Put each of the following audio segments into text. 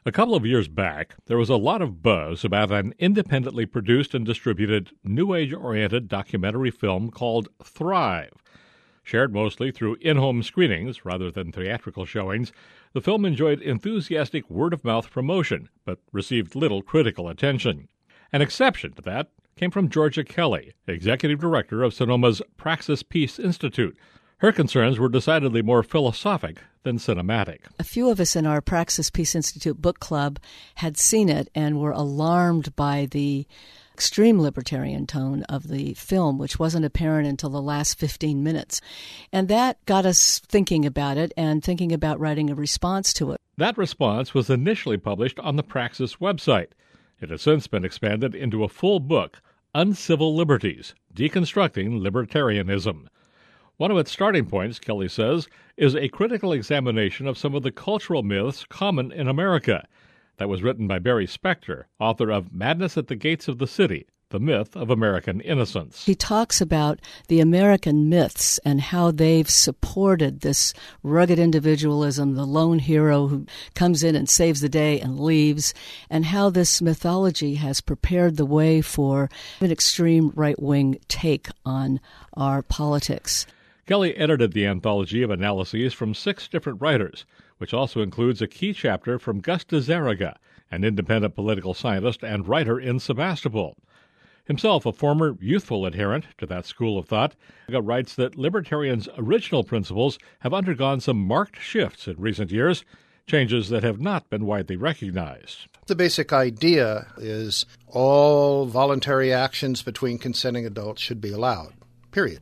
A couple of years back, there was a lot of buzz about an independently produced and distributed New Age-oriented documentary film called Thrive. Shared mostly through in-home screenings rather than theatrical showings, the film enjoyed enthusiastic word-of-mouth promotion, but received little critical attention. An exception to that came from Georgia Kelly, executive director of Sonoma's Praxis Peace Institute. Her concerns were decidedly more philosophic than cinematic. A few of us in our Praxis Peace Institute book club had seen it and were alarmed by the extreme libertarian tone of the film, which wasn't apparent until the last 15 minutes. And that got us thinking about it and thinking about writing a response to it. That response was initially published on the Praxis website. It has since been expanded into a full book, Uncivil Liberties, Deconstructing Libertarianism. One of its starting points, Kelly says, is a critical examination of some of the cultural myths common in America. That was written by Barry Spector, author of Madness at the Gates of the City, The Myth of American Innocence. He talks about the American myths and how they've supported this rugged individualism, the lone hero who comes in and saves the day and leaves, and how this mythology has prepared the way for an extreme right-wing take on our politics. Kelly edited the anthology of analyses from 6 different writers, which also includes a key chapter from Gus de Zaraga, an independent political scientist and writer in Sebastopol. Himself a former youthful adherent to that school of thought, Zaraga writes that libertarians' original principles have undergone some marked shifts in recent years, changes that have not been widely recognized. The basic idea is all voluntary actions between consenting adults should be allowed, period.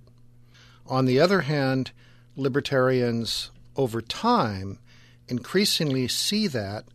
On the other hand, libertarians over time increasingly see that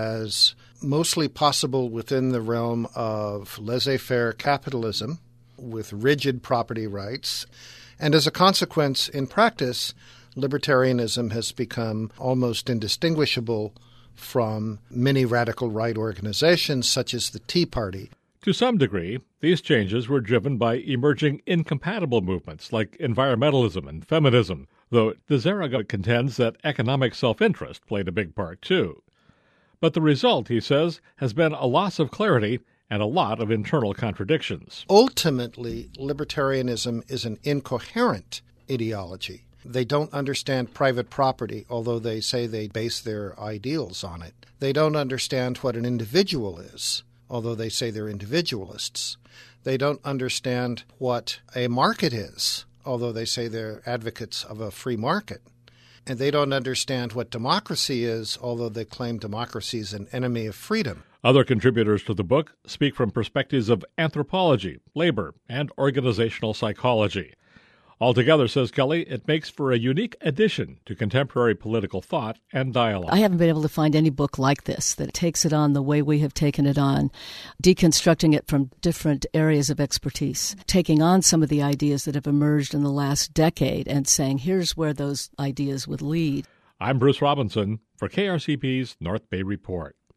as mostly possible within the realm of laissez-faire capitalism with rigid property rights. And as a consequence, in practice, libertarianism has become almost indistinguishable from many radical right organizations such as the Tea Party. To some degree, these changes were driven by emerging incompatible movements like environmentalism and feminism, though de Zaraga contends that economic self-interest played a big part too. But the result, he says, has been a loss of clarity and a lot of internal contradictions. Ultimately, libertarianism is an incoherent ideology. They don't understand private property, although they say they base their ideals on it. They don't understand what an individual is, although they say they're individualists. They don't understand what a market is, although they say they're advocates of a free market. And they don't understand what democracy is, although they claim democracy is an enemy of freedom. Other contributors to the book speak from perspectives of anthropology, labor, and organizational psychology. Altogether, says Kelly, it makes for a unique addition to contemporary political thought and dialogue. I haven't been able to find any book like this that takes it on the way we have taken it on, deconstructing it from different areas of expertise, taking on some of the ideas that have emerged in the last decade and saying, here's where those ideas would lead. I'm Bruce Robinson for KRCP's North Bay Report.